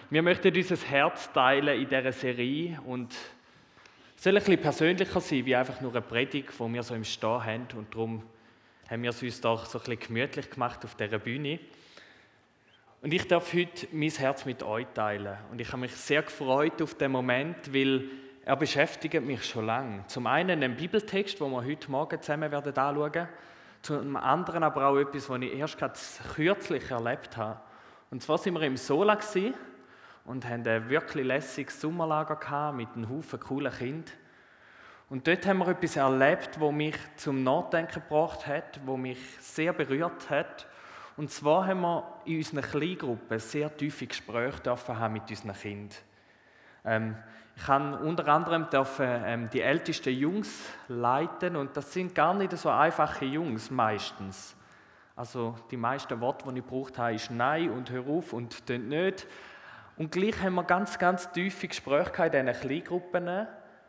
Wir möchten unser Herz teilen in dieser Serie und es soll ein bisschen persönlicher sein, wie einfach nur eine Predigt, die wir so im Stehen haben. Und darum haben wir es uns doch so ein bisschen gemütlich gemacht auf dieser Bühne. Und ich darf heute mein Herz mit euch teilen. Und ich habe mich sehr gefreut auf den Moment, weil er beschäftigt mich schon lange. Zum einen einen Bibeltext, den wir heute Morgen zusammen werden anschauen. Zum anderen aber auch etwas, was ich erst gerade kürzlich erlebt habe. Und zwar sind wir im Sola und haben ein wirklich lässiges Sommerlager gehabt mit einem Haufen coolen Kindern. Und dort haben wir etwas erlebt, das mich zum Nachdenken gebracht hat, das mich sehr berührt hat. Und zwar haben wir in unseren Kleingruppen sehr tiefe Gespräche haben mit unseren Kindern. Ich habe unter anderem die ältesten Jungs leiten und das sind gar nicht so einfache Jungs meistens. Also die meisten Worte, die ich gebraucht habe, ist «Nein» und «Hör auf» und «Tönt nicht». Und gleich haben wir ganz, ganz tiefe Gespräche in diesen Kleingruppen.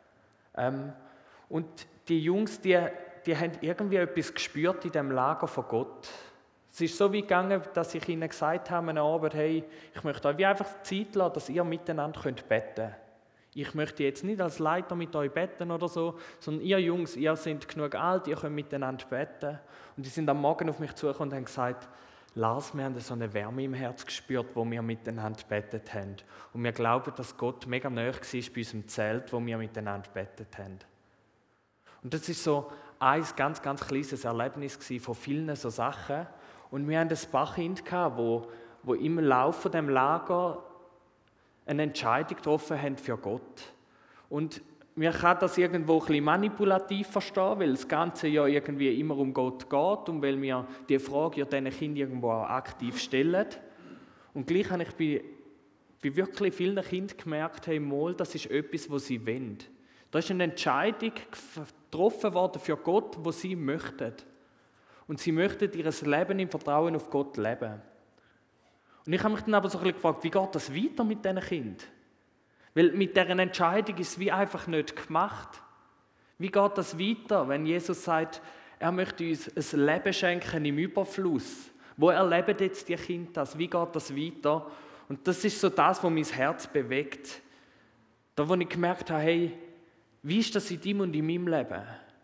Und die Jungs, die haben irgendwie etwas gespürt in diesem Lager von Gott. Es ist so wie gegangen, dass ich ihnen gesagt habe, am Abend, hey, ich möchte euch wie einfach Zeit lassen, dass ihr miteinander beten könnt. Ich möchte jetzt nicht als Leiter mit euch beten oder so, sondern ihr Jungs, ihr seid genug alt, ihr könnt miteinander beten. Und die sind am Morgen auf mich zugekommen und haben gesagt, Lars, wir haben so eine Wärme im Herz gespürt, wo wir miteinander gebetet haben. Und wir glauben, dass Gott mega nahe war bei unserem Zelt, wo wir miteinander gebetet haben. Und das ist so ein ganz, ganz kleines Erlebnis von vielen so Sachen. Und wir hatten ein paar Kinder, wo im Laufe dieses Lager eine Entscheidung getroffen haben für Gott. Und man kann das irgendwo ein bisschen manipulativ verstehen, weil das Ganze ja irgendwie immer um Gott geht und weil wir die Frage ja diesen Kindern irgendwo auch aktiv stellen. Und gleich habe ich bei wirklich vielen Kindern gemerkt, hey, mal, das ist etwas, was sie wollen. Da ist eine Entscheidung getroffen worden für Gott, die sie möchten. Und sie möchten ihr Leben im Vertrauen auf Gott leben. Und ich habe mich dann aber so ein bisschen gefragt, wie geht das weiter mit diesen Kindern? Weil mit dieser Entscheidung ist es wie einfach nicht gemacht. Wie geht das weiter, wenn Jesus sagt, er möchte uns ein Leben schenken im Überfluss? Wo erleben jetzt die Kinder das? Wie geht das weiter? Und das ist so das, was mein Herz bewegt. Da, wo ich gemerkt habe, hey, wie ist das in deinem und in meinem Leben?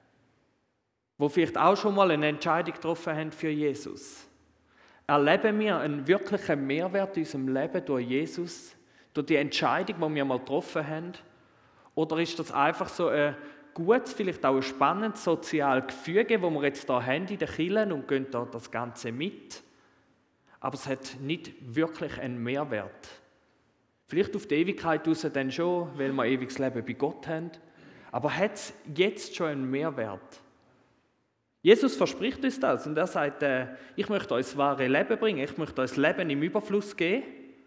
Wo vielleicht auch schon mal eine Entscheidung getroffen haben für Jesus. Erleben wir einen wirklichen Mehrwert in unserem Leben durch Jesus? Durch die Entscheidung, die wir mal getroffen haben? Oder ist das einfach so ein gutes, vielleicht auch ein spannendes soziales Gefüge, das wir jetzt hier haben in den Kirchen und gehen da das Ganze mit? Aber es hat nicht wirklich einen Mehrwert. Vielleicht auf die Ewigkeit raus dann schon, weil wir ewiges Leben bei Gott haben. Aber hat es jetzt schon einen Mehrwert? Jesus verspricht uns das und er sagt, ich möchte euch das wahre Leben bringen, ich möchte euch das Leben im Überfluss geben.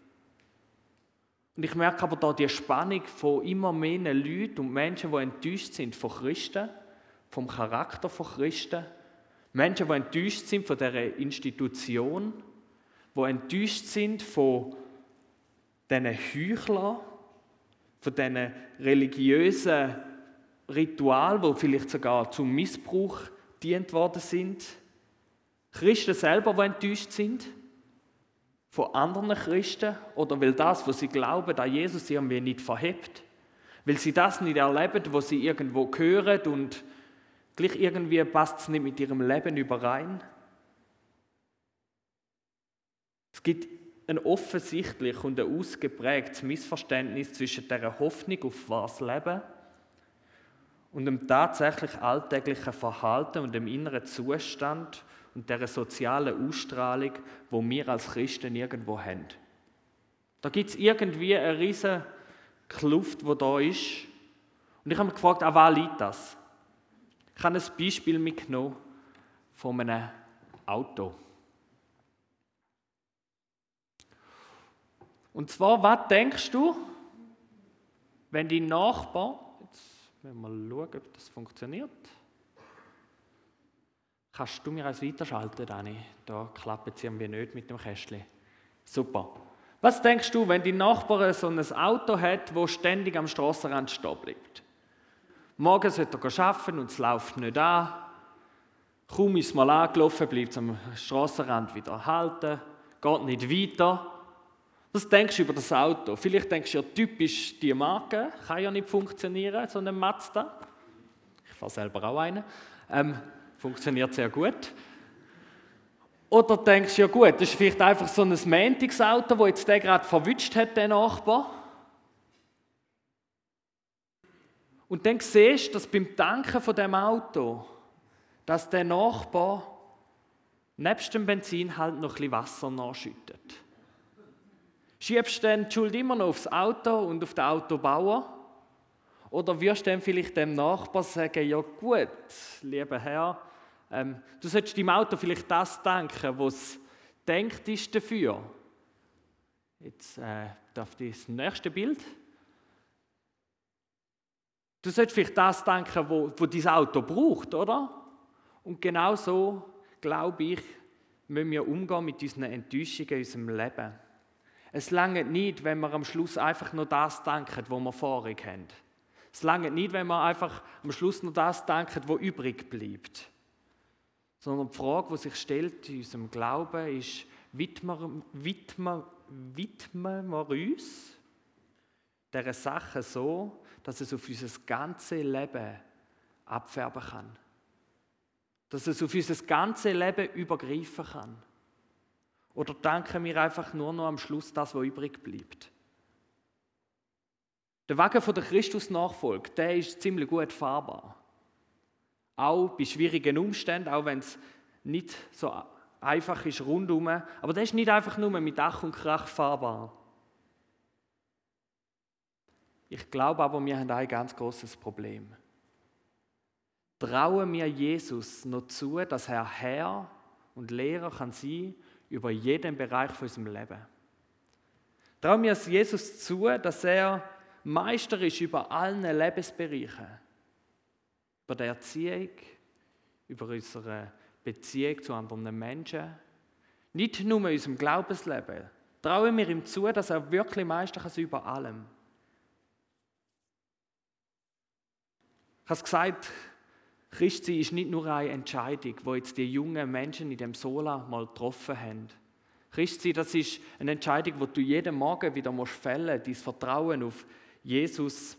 Und ich merke aber da die Spannung von immer mehr Leuten und Menschen, die enttäuscht sind von Christen, vom Charakter von Christen. Menschen, die enttäuscht sind von dieser Institution, die enttäuscht sind von diesen Heuchlern, von diesen religiösen Ritualen, die vielleicht sogar zum Missbrauch gedient worden sind. Christen selber, die enttäuscht sind von anderen Christen oder weil das, was sie glauben, an Jesus irgendwie nicht verhebt. Weil sie das nicht erleben, was sie irgendwo hören und gleich irgendwie passt es nicht mit ihrem Leben überein. Es gibt ein offensichtlich und ein ausgeprägtes Missverständnis zwischen dieser Hoffnung auf wahres Leben und dem tatsächlich alltäglichen Verhalten und dem inneren Zustand und der sozialen Ausstrahlung, die wir als Christen irgendwo haben. Da gibt es irgendwie eine riesige Kluft, die da ist. Und ich habe mich gefragt, an was liegt das? Ich habe ein Beispiel mitgenommen von einem Auto. Und zwar, was denkst du, wenn dein Nachbar, jetzt müssen wir mal schauen, ob das funktioniert. Kannst du mir eins weiterschalten, Dani? Da klappt es irgendwie nicht mit dem Kästchen. Super. Was denkst du, wenn dein Nachbar so ein Auto hat, das ständig am Strassenrand stehen bleibt? Morgen sollte er arbeiten und es läuft nicht an. Kaum ist es mal angelaufen, bleibt es am Strassenrand wieder halten, geht nicht weiter. Was denkst du über das Auto? Vielleicht denkst du ja typisch die Marke, kann ja nicht funktionieren, so ein Mazda. Ich fahre selber auch einen. Funktioniert sehr gut. Oder denkst du, ja gut, das ist vielleicht einfach so ein Montagsauto, das jetzt der gerade verwünscht hat, den Nachbar. Und dann siehst du, dass beim Tanken von dem Auto, dass der Nachbar nebst dem Benzin halt noch ein bisschen Wasser nachschüttet. Schiebst du dann die Schuld immer noch aufs Auto und auf den Autobauer? Oder wirst du dann vielleicht dem Nachbar sagen, ja gut, lieber Herr, du solltest deinem Auto vielleicht das tanken, was denkt ist dafür. Jetzt darf das nächste Bild. Du solltest vielleicht das tanken, wo dein Auto braucht, oder? Und genau so, glaube ich, müssen wir umgehen mit unseren Enttäuschungen in unserem Leben. Es reicht nicht, wenn wir am Schluss einfach nur das tanken, was wir vorher haben. Es reicht nicht, wenn wir einfach am Schluss nur das tanken, was übrig bleibt. Sondern die Frage, die sich stellt in unserem Glauben, ist, widmen wir uns dieser Sache so, dass es auf unser ganzes Leben abfärben kann. Dass es auf unser ganzes Leben übergreifen kann. Oder danken wir einfach nur noch am Schluss das, was übrig bleibt. Der Wagen von der Christus-Nachfolge, der ist ziemlich gut fahrbar. Auch bei schwierigen Umständen, auch wenn es nicht so einfach ist rundum. Aber der ist nicht einfach nur mit Ach und Krach fahrbar. Ich glaube aber, wir haben ein ganz großes Problem. Trauen wir Jesus noch zu, dass er Herr und Lehrer kann sein über jeden Bereich von unserem Leben? Trauen wir es Jesus zu, dass er Meister ist über allen Lebensbereichen? Über die Erziehung, über unsere Beziehung zu anderen Menschen, nicht nur in unserem Glaubensleben. Trauen wir ihm zu, dass er wirklich Meister ist über allem. Ich habe gesagt, Christsein ist nicht nur eine Entscheidung, die jetzt die jungen Menschen in dem Sola mal getroffen haben. Christsein, das ist eine Entscheidung, die du jeden Morgen wieder fällen musst, dein Vertrauen auf Jesus.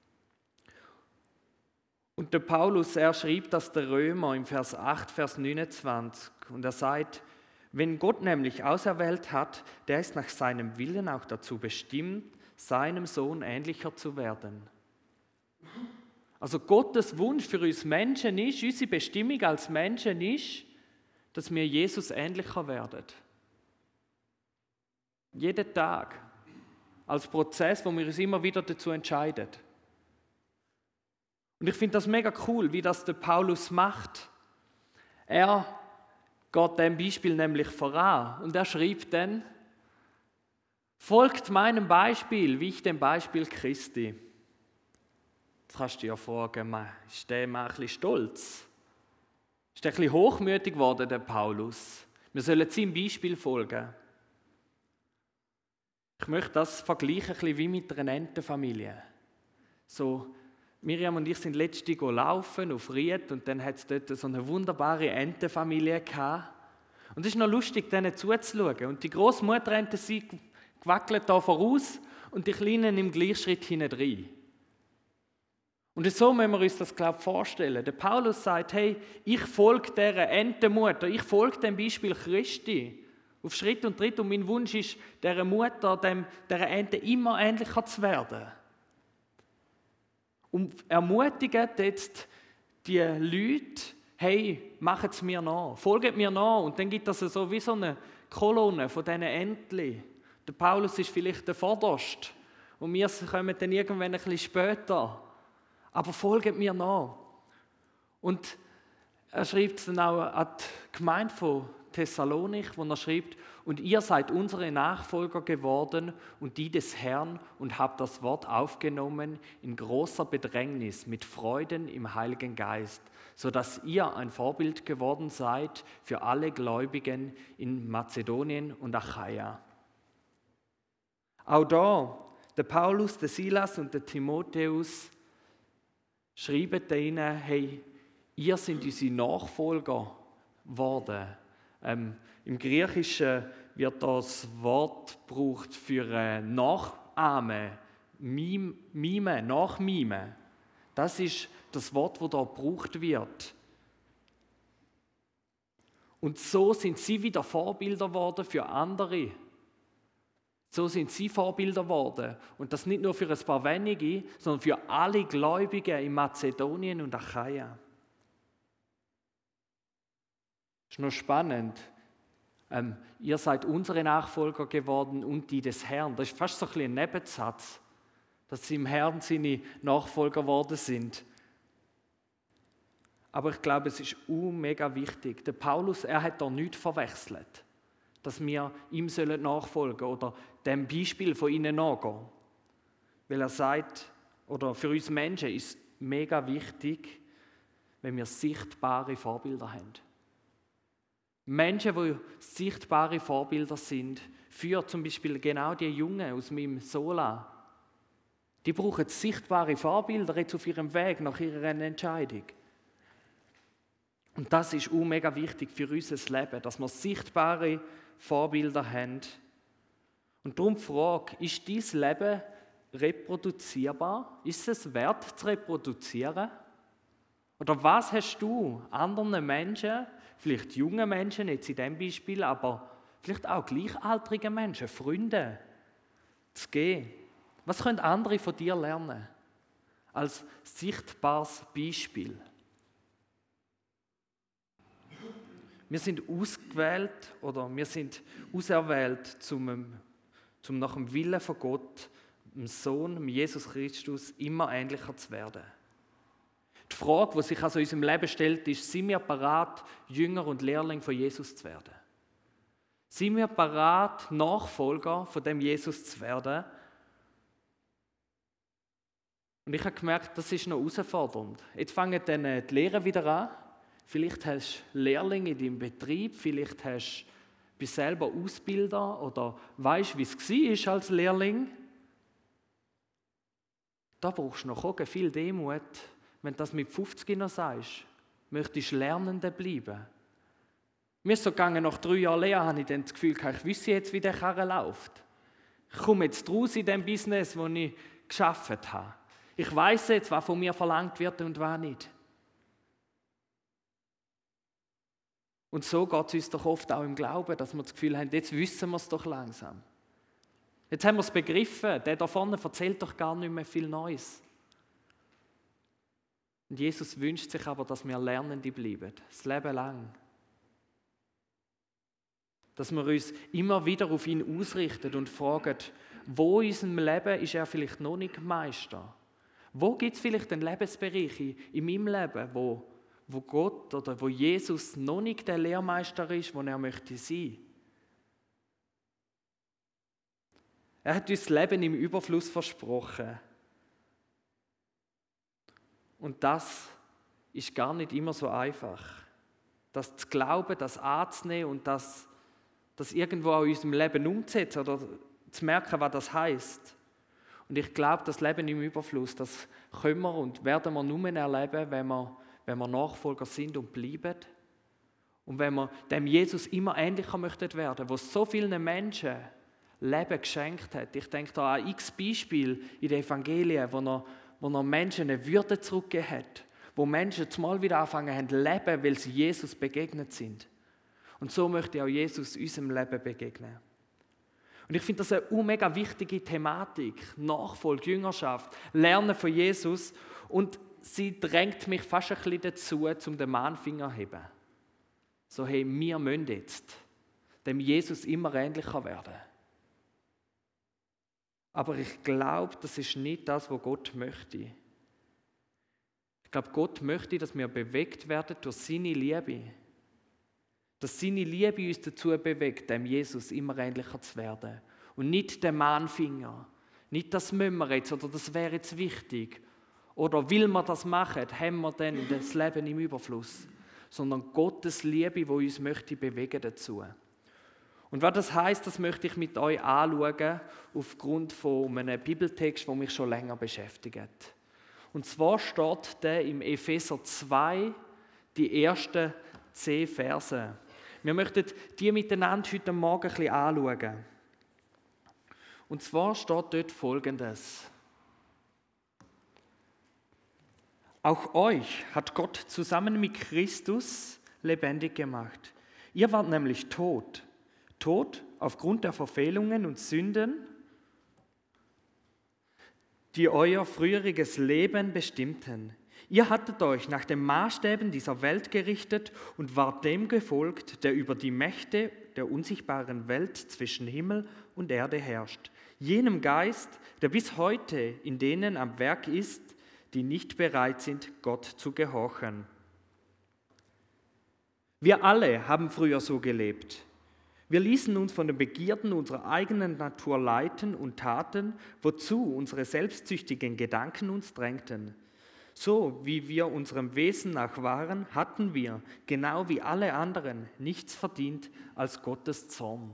Und der Paulus, er schreibt das der Römer im Vers 8, Vers 29. Und er sagt, wenn Gott nämlich auserwählt hat, der ist nach seinem Willen auch dazu bestimmt, seinem Sohn ähnlicher zu werden. Also Gottes Wunsch für uns Menschen ist, unsere Bestimmung als Menschen ist, dass wir Jesus ähnlicher werden. Jeden Tag. Als Prozess, wo wir uns immer wieder dazu entscheiden. Und ich finde das mega cool, wie das der Paulus macht. Er geht dem Beispiel nämlich voran und er schreibt dann, folgt meinem Beispiel, wie ich dem Beispiel Christi. Jetzt kannst du dir ja fragen, ist der mal ein bisschen stolz? Ist der ein bisschen hochmütig geworden, der Paulus? Wir sollen seinem Beispiel folgen. Ich möchte das vergleichen ein bisschen wie mit einer Entenfamilie. So, Miriam und ich sind letztens laufen auf Ried und dann hat es dort so eine wunderbare Entenfamilie gehabt. Und es ist noch lustig, denen zuzuschauen. Und die Großmutterenten sind gewackelt da voraus und die Kleinen im Gleichschritt hinten rein. Und so müssen wir uns das, glaube ich, vorstellen. Der Paulus sagt, hey, ich folge dieser Entenmutter, ich folge dem Beispiel Christi. Auf Schritt und Tritt. Und mein Wunsch ist, dieser Mutter, dieser Ente immer ähnlicher zu werden. Und ermutigen jetzt die Leute, hey, macht es mir nach, folgt mir nach. Und dann gibt es so wie so eine Kolonne von diesen Entchen. Der Paulus ist vielleicht der Vorderste und wir kommen dann irgendwann ein bisschen später. Aber folgt mir nach. Und er schreibt es dann auch an die Gemeinde von Thessalonik, wo er schreibt, und ihr seid unsere Nachfolger geworden und die des Herrn und habt das Wort aufgenommen in großer Bedrängnis mit Freuden im Heiligen Geist, sodass ihr ein Vorbild geworden seid für alle Gläubigen in Mazedonien und Achaia. Auch da, der Paulus, der Silas und der Timotheus schreiben ihnen, hey, ihr seid unsere Nachfolger geworden. Im Griechischen wird das Wort gebraucht für Nachahmen, Mime, Nachmimen. Das ist das Wort, das da gebraucht wird. Und so sind sie wieder Vorbilder geworden für andere. So sind sie Vorbilder geworden. Und das nicht nur für ein paar wenige, sondern für alle Gläubigen in Mazedonien und Achaia. Das ist noch spannend. Ihr seid unsere Nachfolger geworden und die des Herrn. Das ist fast so ein bisschen ein Nebensatz, dass sie im Herrn seine Nachfolger geworden sind. Aber ich glaube, es ist mega wichtig. Der Paulus, er hat da nichts verwechselt, dass wir ihm nachfolgen sollen oder dem Beispiel von ihnen nachgehen. Weil er sagt, oder für uns Menschen ist es mega wichtig, wenn wir sichtbare Vorbilder haben. Menschen, die sichtbare Vorbilder sind, für zum Beispiel genau die Jungen aus meinem Sola, die brauchen sichtbare Vorbilder jetzt auf ihrem Weg nach ihrer Entscheidung. Und das ist mega wichtig für unser Leben, dass wir sichtbare Vorbilder haben. Und darum die Frage, ist dein Leben reproduzierbar? Ist es wert zu reproduzieren? Oder was hast du anderen Menschen, vielleicht jungen Menschen, jetzt in diesem Beispiel, aber vielleicht auch gleichaltrigen Menschen, Freunde, zu geben? Was können andere von dir lernen? Als sichtbares Beispiel. Wir sind ausgewählt oder wir sind auserwählt, zum nach dem Willen von Gott, dem Sohn, dem Jesus Christus, immer ähnlicher zu werden. Die Frage, die sich also in unserem Leben stellt, ist, sind wir bereit, Jünger und Lehrling von Jesus zu werden? Sind wir bereit, Nachfolger von dem Jesus zu werden? Und ich habe gemerkt, das ist noch herausfordernd. Jetzt fangen dann die Lehrer wieder an. Vielleicht hast du Lehrlinge in deinem Betrieb, vielleicht bist du selber Ausbilder oder weißt, wie es war als Lehrling. Da brauchst du noch viel Demut, wenn du das mit 50 noch sagst. Möchtest du Lernende bleiben? Mir ist so gegangen, nach 3 Jahren Lehre habe ich dann das Gefühl, ich wüsste jetzt, wie der Karren läuft. Ich komme jetzt raus in dem Business, das ich gearbeitet habe. Ich weiss jetzt, was von mir verlangt wird und was nicht. Und so geht es uns doch oft auch im Glauben, dass wir das Gefühl haben, jetzt wissen wir es doch langsam. Jetzt haben wir es begriffen, der da vorne erzählt doch gar nicht mehr viel Neues. Und Jesus wünscht sich aber, dass wir Lernende bleiben, das Leben lang. Dass wir uns immer wieder auf ihn ausrichten und fragen, wo in unserem Leben ist er vielleicht noch nicht Meister? Wo gibt es vielleicht einen Lebensbereich in meinem Leben, wo Gott oder wo Jesus noch nicht der Lehrmeister ist, wo er möchte sein? Er hat uns das Leben im Überfluss versprochen. Und das ist gar nicht immer so einfach. Das zu glauben, das anzunehmen und das irgendwo auch in unserem Leben umzusetzen oder zu merken, was das heisst. Und ich glaube, das Leben im Überfluss, das können wir und werden wir nur erleben, wenn wir Nachfolger sind und bleiben. Und wenn wir dem Jesus immer ähnlicher möchten werden, wo so vielen Menschen Leben geschenkt hat. Ich denke da an x Beispiele in den Evangelien, wo er Menschen eine Würde zurückgegeben hat, wo Menschen zumal wieder anfangen haben zu leben, weil sie Jesus begegnet sind. Und so möchte auch Jesus unserem Leben begegnen. Und ich finde das eine mega wichtige Thematik. Nachfolge, Jüngerschaft, Lernen von Jesus. Und sie drängt mich fast ein bisschen dazu, um den Mahnfinger zu heben. So, hey, wir müssen jetzt dem Jesus immer ähnlicher werden. Aber ich glaube, das ist nicht das, was Gott möchte. Ich glaube, Gott möchte, dass wir bewegt werden durch seine Liebe. Dass seine Liebe uns dazu bewegt, dem Jesus immer ähnlicher zu werden. Und nicht der Mahnfinger. Nicht das müssen wir jetzt oder das wäre jetzt wichtig. Oder will wir das machen, haben wir dann das Leben im Überfluss. Sondern Gottes Liebe, die uns möchte bewegen dazu. Und was das heisst, das möchte ich mit euch anschauen, aufgrund von einem Bibeltext, der mich schon länger beschäftigt. Und zwar steht der im Epheser 2, die ersten 10 Verse. Wir möchten die miteinander heute Morgen ein bisschen anschauen. Und zwar steht dort Folgendes. Auch euch hat Gott zusammen mit Christus lebendig gemacht. Ihr wart nämlich tot. Tot aufgrund der Verfehlungen und Sünden, die euer früheriges Leben bestimmten. Ihr hattet euch nach den Maßstäben dieser Welt gerichtet und wart dem gefolgt, der über die Mächte der unsichtbaren Welt zwischen Himmel und Erde herrscht. Jenem Geist, der bis heute in denen am Werk ist, die nicht bereit sind, Gott zu gehorchen. Wir alle haben früher so gelebt. Wir ließen uns von den Begierden unserer eigenen Natur leiten und taten, wozu unsere selbstsüchtigen Gedanken uns drängten. So wie wir unserem Wesen nach waren, hatten wir, genau wie alle anderen, nichts verdient als Gottes Zorn.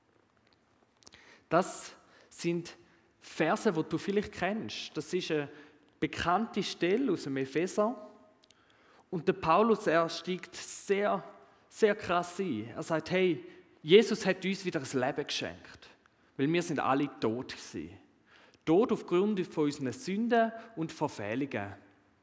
Das sind Verse, die du vielleicht kennst. Das ist eine bekannte Stelle aus dem Epheser. Und der Paulus, er steigt sehr, sehr krass ein. Er sagt, hey, Jesus hat uns wieder ein Leben geschenkt, weil wir sind alle tot gewesen. Tot aufgrund von unseren Sünden und Verfehlungen.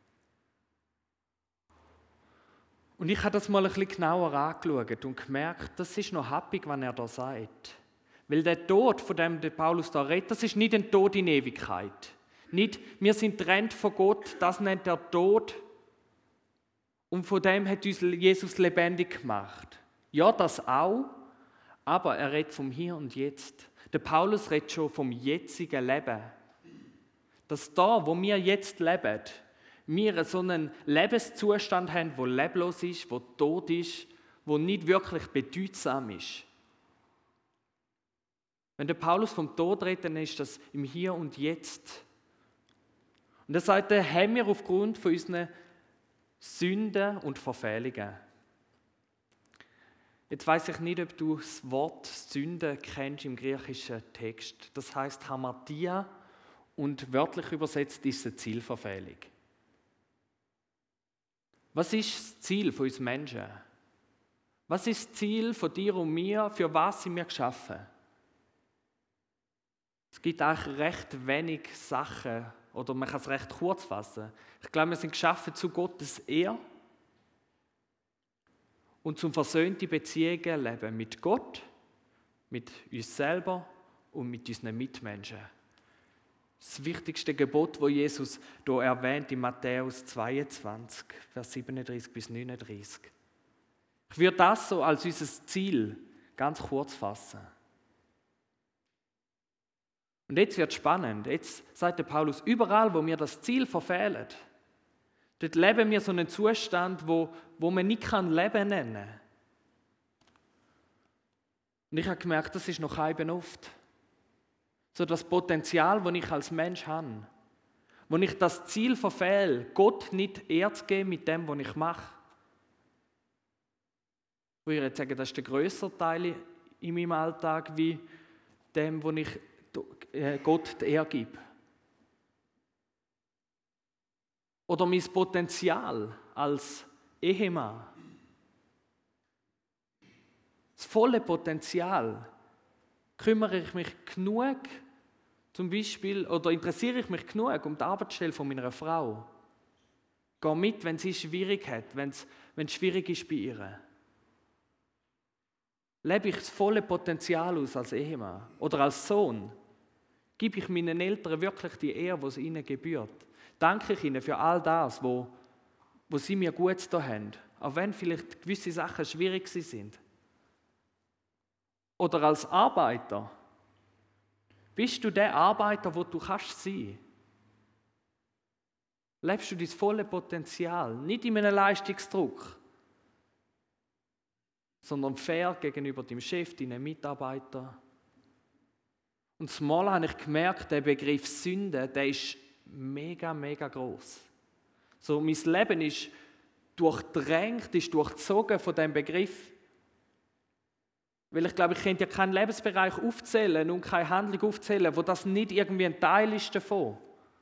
Und ich habe das mal ein bisschen genauer angeschaut und gemerkt, das ist noch happig, was er da sagt. Weil der Tod, von dem der Paulus da redet, das ist nicht ein Tod in Ewigkeit. Nicht, wir sind getrennt von Gott, das nennt er Tod. Und von dem hat uns Jesus lebendig gemacht. Ja, das auch, aber er redet vom Hier und Jetzt. Der Paulus redet schon vom jetzigen Leben. Dass da, wo wir jetzt leben, wir so einen Lebenszustand haben, der leblos ist, der tot ist, der nicht wirklich bedeutsam ist. Wenn der Paulus vom Tod redet, dann ist das im Hier und Jetzt. Und er sagt, haben wir aufgrund von unseren Sünden und Verfehlungen. Jetzt weiss ich nicht, ob du das Wort Sünde kennst im griechischen Text. Das heißt Hamartia und wörtlich übersetzt ist es eine Zielverfehlung. Was ist das Ziel von uns Menschen? Was ist das Ziel von dir und mir? Für was sind wir geschaffen? Es gibt eigentlich recht wenig Sachen, oder man kann es recht kurz fassen. Ich glaube, wir sind geschaffen zu Gottes Ehre und zum versöhnte Beziehungen leben mit Gott, mit uns selber und mit unseren Mitmenschen. Das wichtigste Gebot, das Jesus hier erwähnt in Matthäus 22, Vers 37 bis 39. Ich würde das so als unser Ziel ganz kurz fassen. Und jetzt wird es spannend. Jetzt sagt der Paulus, überall, wo wir das Ziel verfehlen, dort leben wir so einen Zustand, wo man nicht Leben nennen kann. Und ich habe gemerkt, das ist noch eben oft. So das Potenzial, das ich als Mensch habe. Wo ich das Ziel verfehle, Gott nicht Ehre zu geben mit dem, was ich mache. Ich würde jetzt sagen, das ist der grössere Teil in meinem Alltag, wie dem, wo ich Gott die Ehre gebe. Oder mein Potenzial als Ehemann. Das volle Potenzial. Kümmere ich mich genug, zum Beispiel, oder interessiere ich mich genug um die Arbeitsstelle von meiner Frau? Gehe mit, wenn sie schwierig hat, wenn es schwierig ist bei ihr. Lebe ich das volle Potenzial aus als Ehemann oder als Sohn? Gebe ich meinen Eltern wirklich die Ehre, die es ihnen gebührt? Danke ich ihnen für all das, wo sie mir gut da haben, auch wenn vielleicht gewisse Sachen schwierig sind? Oder als Arbeiter? Bist du der Arbeiter, wo du kannst sein? Lebst du dein volle Potenzial, nicht in einem Leistungsdruck, sondern fair gegenüber dem Chef, deinen Mitarbeitern? Und zumal habe ich gemerkt, der Begriff Sünde, der ist mega, mega groß. So, mein Leben ist durchdrängt, ist durchzogen von diesem Begriff. Weil ich glaube, ich könnte ja keinen Lebensbereich aufzählen und keine Handlung aufzählen, wo das nicht irgendwie ein Teil ist davon.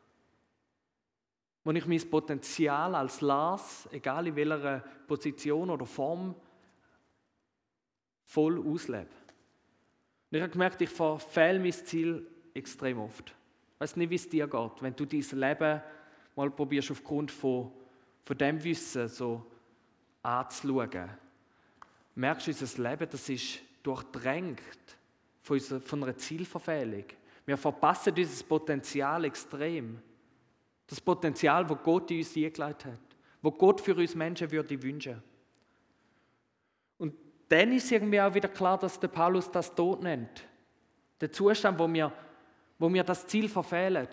Wo ich mein Potenzial als Lars, egal in welcher Position oder Form, voll auslebe. Und ich habe gemerkt, ich verfehle mein Ziel extrem oft. Ich weiß nicht, wie es dir geht, wenn du dein Leben mal probierst, aufgrund von dem Wissen so anzuschauen. Merkst du, unser Leben, das ist durchdrängt von einer Zielverfehlung. Wir verpassen dieses Potenzial extrem. Das Potenzial, das Gott in uns eingelegt hat. Das Gott für uns Menschen würde wünschen. Und dann ist irgendwie auch wieder klar, dass der Paulus das Tod nennt. Der Zustand, wo wir das Ziel verfehlen.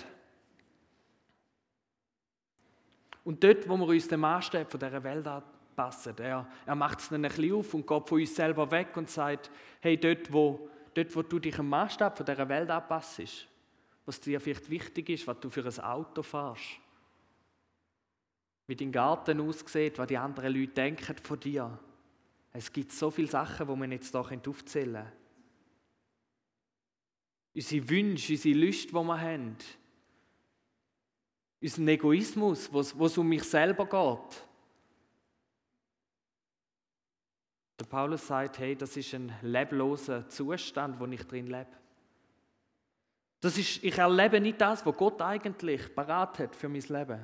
Und dort, wo wir uns dem Maßstab von dieser Welt anpassen. Er macht es dann ein bisschen auf und geht von uns selber weg und sagt, hey, dort, wo du dich am Maßstab von dieser Welt anpasst, was dir vielleicht wichtig ist, was du für ein Auto fährst, wie dein Garten aussieht, was die anderen Leute denken von dir. Es gibt so viele Sachen, die man jetzt hier aufzählen können. Unsere Wünsche, unsere Lust, die wir haben. Unseren Egoismus, wo es um mich selber geht. Der Paulus sagt, hey, das ist ein lebloser Zustand, wo ich drin lebe. Ich erlebe nicht das, was Gott eigentlich parat hat für mein Leben.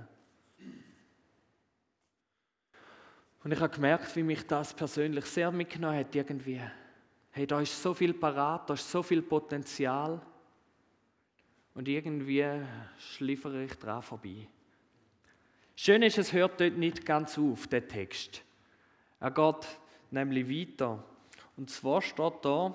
Und ich habe gemerkt, wie mich das persönlich sehr mitgenommen hat irgendwie. Hey, da ist so viel parat, da ist so viel Potenzial. Und irgendwie schliffere ich dran vorbei. Schön ist, es hört dort nicht ganz auf, der Text. Er geht nämlich weiter. Und zwar steht da,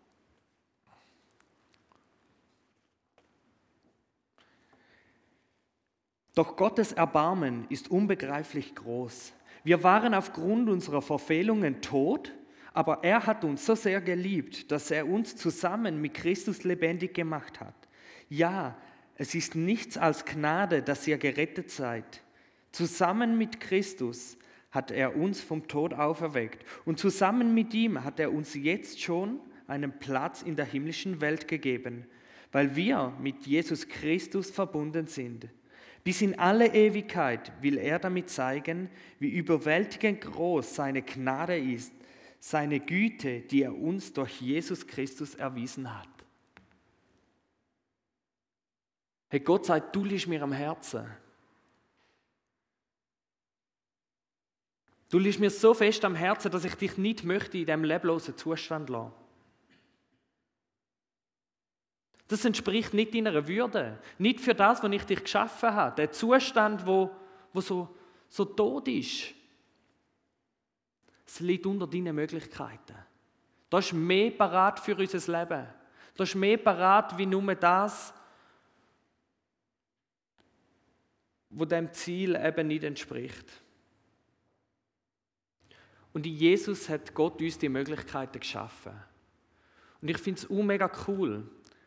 doch Gottes Erbarmen ist unbegreiflich groß. Wir waren aufgrund unserer Verfehlungen tot, aber er hat uns so sehr geliebt, dass er uns zusammen mit Christus lebendig gemacht hat. Ja, es ist nichts als Gnade, dass ihr gerettet seid. Zusammen mit Christus hat er uns vom Tod auferweckt und zusammen mit ihm hat er uns jetzt schon einen Platz in der himmlischen Welt gegeben, weil wir mit Jesus Christus verbunden sind. Bis in alle Ewigkeit will er damit zeigen, wie überwältigend groß seine Gnade ist, seine Güte, die er uns durch Jesus Christus erwiesen hat. Hey, Gott sagt, du liegst mir am Herzen. Du liegst mir so fest am Herzen, dass ich dich nicht möchte in diesem leblosen Zustand lassen. Das entspricht nicht deiner Würde, nicht für das, was ich dich geschaffen habe. Der Zustand, wo so tot ist. Es liegt unter deinen Möglichkeiten. Da ist mehr parat für unser Leben. Da ist mehr parat wie nur das, wo dem Ziel eben nicht entspricht. Und in Jesus hat Gott uns die Möglichkeiten geschaffen. Und ich finde es mega cool.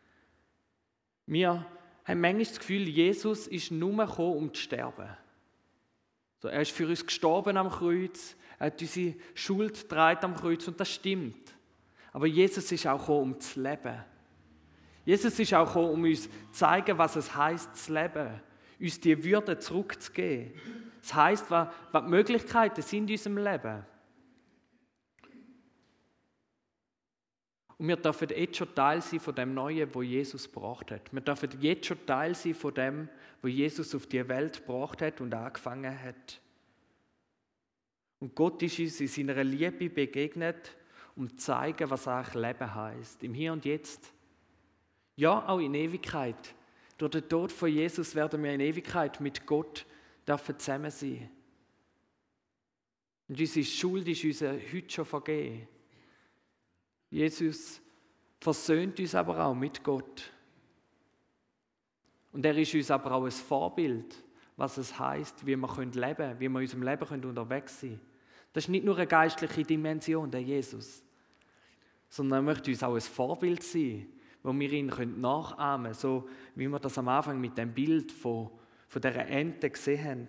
Wir haben manchmal das Gefühl, Jesus ist nur gekommen, um zu sterben. So, er ist für uns gestorben am Kreuz, er hat unsere Schuld getragen am Kreuz und das stimmt. Aber Jesus ist auch gekommen, um zu leben. Jesus ist auch gekommen, um uns zu zeigen, was es heisst, zu leben. Uns die Würde zurückzugeben. Das heisst, was die Möglichkeiten sind in unserem Leben. Und wir dürfen jetzt schon Teil sein von dem Neuen, was Jesus gebracht hat. Wir dürfen jetzt schon Teil sein von dem, was Jesus auf die Welt gebracht hat und angefangen hat. Und Gott ist uns in seiner Liebe begegnet, um zu zeigen, was eigentlich Leben heisst. Im Hier und Jetzt. Ja, auch in Ewigkeit. Durch den Tod von Jesus werden wir in Ewigkeit mit Gott zusammen sein. Und unsere Schuld ist uns heute schon vergeben. Jesus versöhnt uns aber auch mit Gott. Und er ist uns aber auch ein Vorbild, was es heisst, wie wir leben können, wie wir in unserem Leben unterwegs sein können. Das ist nicht nur eine geistliche Dimension, der Jesus, sondern er möchte uns auch ein Vorbild sein, wo wir ihn nachahmen können, so wie wir das am Anfang mit dem Bild von dieser Ente gesehen haben.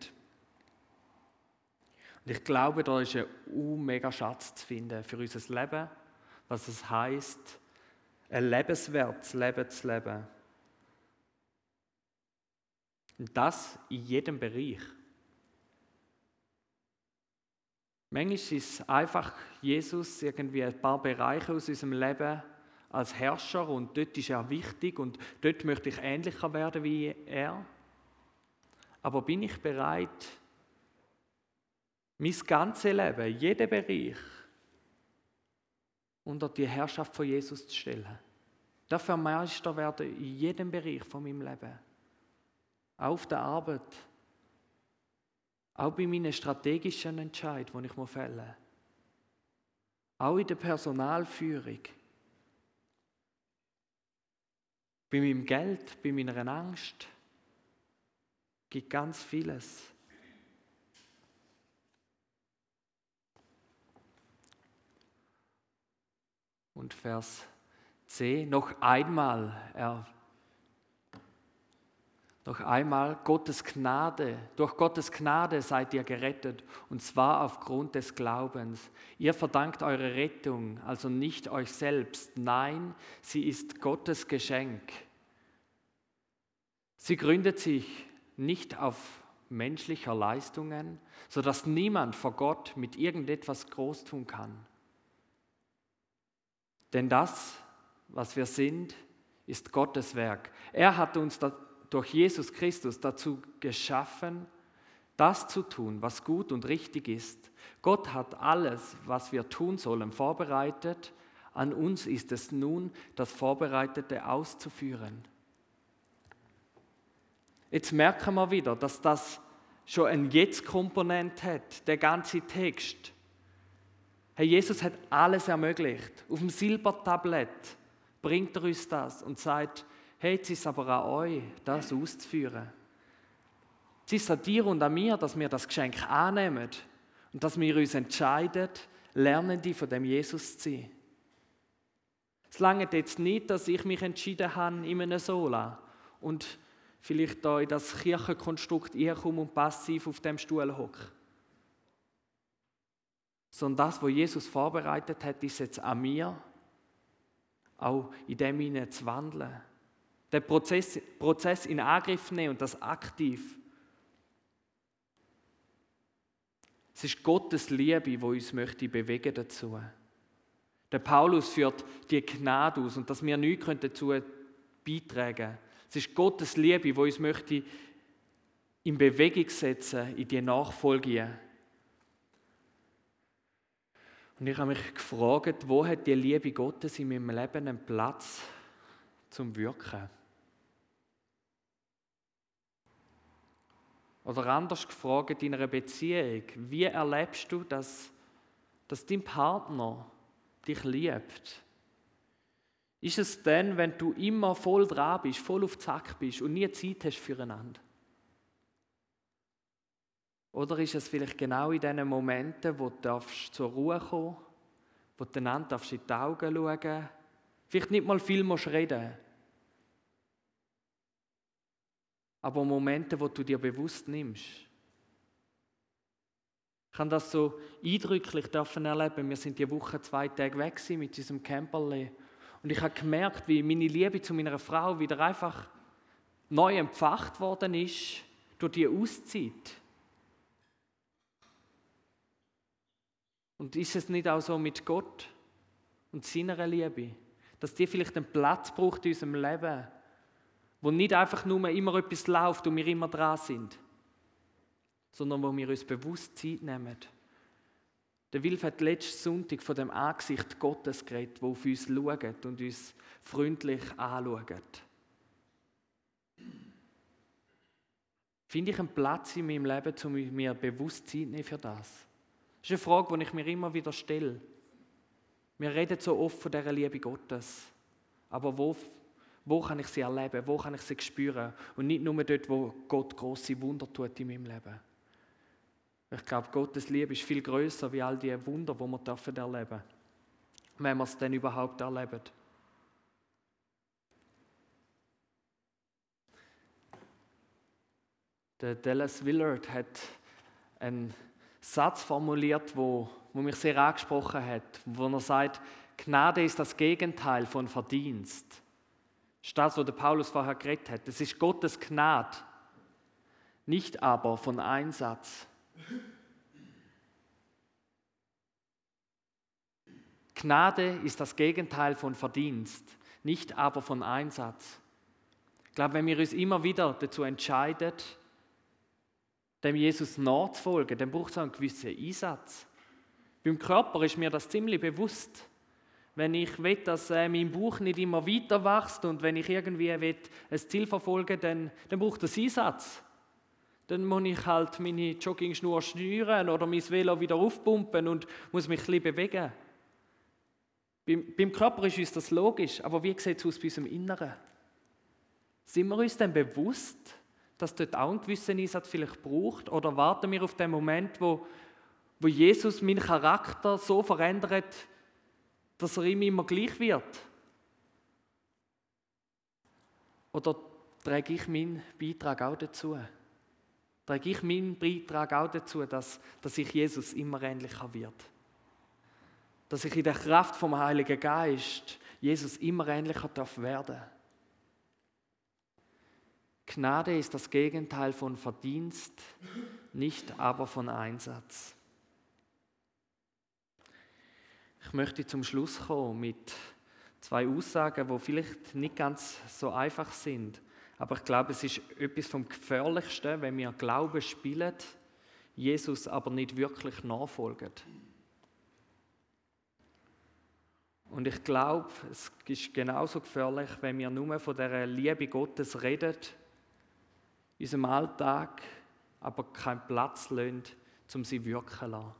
Und ich glaube, da ist ein mega Schatz zu finden für unser Leben, was es heisst, ein lebenswertes Leben zu leben. Und das in jedem Bereich. Manchmal ist es einfach Jesus irgendwie ein paar Bereiche aus unserem Leben als Herrscher und dort ist er wichtig und dort möchte ich ähnlicher werden wie er. Aber bin ich bereit, mein ganzes Leben, jeden Bereich unter die Herrschaft von Jesus zu stellen? Darf er Meister werden in jedem Bereich von meinem Leben? Auch auf der Arbeit. Auch bei meinen strategischen Entscheidungen, die ich fällen muss. Auch in der Personalführung. Bei meinem Geld, bei meiner Angst. Es gibt ganz vieles. Und Vers 10, noch einmal, Gottes Gnade, durch Gottes Gnade seid ihr gerettet, und zwar aufgrund des Glaubens. Ihr verdankt eure Rettung, also nicht euch selbst, nein, sie ist Gottes Geschenk. Sie gründet sich nicht auf menschlicher Leistungen, sodass niemand vor Gott mit irgendetwas groß tun kann. Denn das, was wir sind, ist Gottes Werk. Er hat uns durch Jesus Christus dazu geschaffen, das zu tun, was gut und richtig ist. Gott hat alles, was wir tun sollen, vorbereitet. An uns ist es nun, das Vorbereitete auszuführen. Jetzt merken wir wieder, dass das schon eine Jetzt-Komponente hat, der ganze Text. Herr Jesus hat alles ermöglicht. Auf dem Silbertablett bringt er uns das und sagt, hey, jetzt ist es aber an euch, das auszuführen. Es ist an dir und an mir, dass wir das Geschenk annehmen und dass wir uns entscheiden, Lernende von dem Jesus zu sein. Es reicht jetzt nicht, dass ich mich entschieden habe in einem Sola und vielleicht da in das Kirchenkonstrukt komme und passiv auf dem Stuhl hocke. Sondern das, was Jesus vorbereitet hat, ist jetzt an mir, auch in dem hinein zu wandeln. Den Prozess in Angriff nehmen und das aktiv. Es ist Gottes Liebe, die uns möchte bewegen dazu. Der Paulus führt die Gnade aus und dass wir nichts dazu beitragen können. Es ist Gottes Liebe, die uns möchte in Bewegung setzen, in die Nachfolge. Und ich habe mich gefragt, wo hat die Liebe Gottes in meinem Leben einen Platz zum Wirken? Oder anders gefragt, in einer Beziehung, wie erlebst du, dass dein Partner dich liebt? Ist es dann, wenn du immer voll dran bist, voll auf Zack bist und nie Zeit hast füreinander? Oder ist es vielleicht genau in diesen Momenten, wo du zur Ruhe kommen darfst, wo du einander in die Augen schauen darfst, vielleicht nicht mal viel reden musst, aber Momente, wo du dir bewusst nimmst. Ich habe das so eindrücklich erleben. Wir sind die Woche 2 Tage weg mit unserem Camperle. Und ich habe gemerkt, wie meine Liebe zu meiner Frau wieder einfach neu empfacht worden ist durch die Auszeit. Und ist es nicht auch so mit Gott und seiner Liebe, dass die vielleicht einen Platz braucht in unserem Leben, wo nicht einfach nur immer etwas läuft und wir immer dran sind, sondern wo wir uns bewusst Zeit nehmen. Der Wilf hat letzten Sonntag von dem Angesicht Gottes geredet, der auf uns schaut und uns freundlich anschaut. Finde ich einen Platz in meinem Leben, um mir bewusst Zeit zu nehmen für das? Das ist eine Frage, die ich mir immer wieder stelle. Wir reden so oft von dieser Liebe Gottes. Aber wo kann ich sie erleben? Wo kann ich sie spüren? Und nicht nur dort, wo Gott grosse Wunder tut in meinem Leben. Ich glaube, Gottes Liebe ist viel grösser wie all die Wunder, die wir erleben dürfen. Wenn wir es denn überhaupt erleben. Der Dallas Willard hat einen Satz formuliert, wo mich sehr angesprochen hat, wo er sagt, Gnade ist das Gegenteil von Verdienst. Das ist das, was der Paulus vorher geredet hat. Es ist Gottes Gnade, nicht aber von Einsatz. Gnade ist das Gegenteil von Verdienst, nicht aber von Einsatz. Ich glaube, wenn wir uns immer wieder dazu entscheiden, dem Jesus nachzufolgen, dann braucht es auch einen gewissen Einsatz. Beim Körper ist mir das ziemlich bewusst. Wenn ich will, dass mein Bauch nicht immer weiter wächst und wenn ich irgendwie will, ein Ziel verfolgen will, dann braucht es Einsatz. Dann muss ich halt meine Joggingschnur schnüren oder mein Velo wieder aufpumpen und muss mich ein bisschen bewegen. Beim Körper ist uns das logisch, aber wie sieht es aus bei unserem Inneren? Sind wir uns denn bewusst, dass dort auch einen gewissen Einsatz vielleicht braucht? Oder warten wir auf den Moment, wo Jesus meinen Charakter so verändert, dass er ihm immer gleich wird? Oder trage ich meinen Beitrag auch dazu? Trage ich meinen Beitrag auch dazu, dass ich Jesus immer ähnlicher wird? Dass ich in der Kraft vom Heiligen Geist Jesus immer ähnlicher werden darf? Gnade ist das Gegenteil von Verdienst, nicht aber von Einsatz. Ich möchte zum Schluss kommen mit 2 Aussagen, die vielleicht nicht ganz so einfach sind. Aber ich glaube, es ist etwas vom Gefährlichsten, wenn wir Glauben spielen, Jesus aber nicht wirklich nachfolgen. Und ich glaube, es ist genauso gefährlich, wenn wir nur von der Liebe Gottes reden, in unserem Alltag, aber keinen Platz lassen, um sie wirken zu lassen.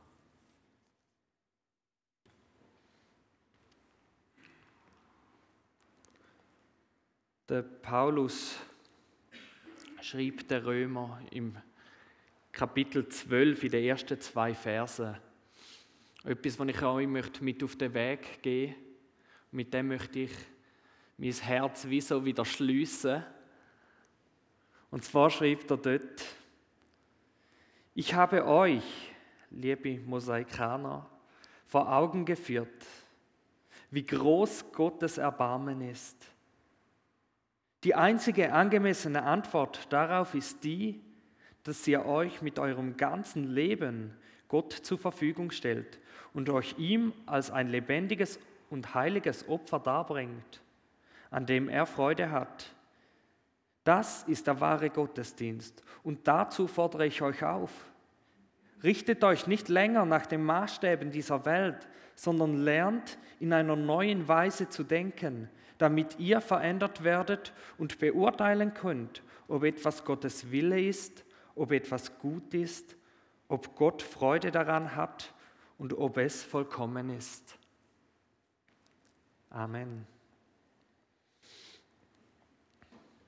Der Paulus schreibt den Römer im Kapitel 12 in den ersten 2 Versen. Etwas, was ich euch mit auf den Weg geben möchte. Mit dem möchte ich mein Herz wie so wieder schliessen. Und zwar schreibt er dort: Ich habe euch, liebe Mosaikaner, vor Augen geführt, wie groß Gottes Erbarmen ist. Die einzige angemessene Antwort darauf ist die, dass ihr euch mit eurem ganzen Leben Gott zur Verfügung stellt und euch ihm als ein lebendiges und heiliges Opfer darbringt, an dem er Freude hat. Das ist der wahre Gottesdienst und dazu fordere ich euch auf. Richtet euch nicht länger nach den Maßstäben dieser Welt, sondern lernt in einer neuen Weise zu denken, damit ihr verändert werdet und beurteilen könnt, ob etwas Gottes Wille ist, ob etwas gut ist, ob Gott Freude daran hat und ob es vollkommen ist. Amen.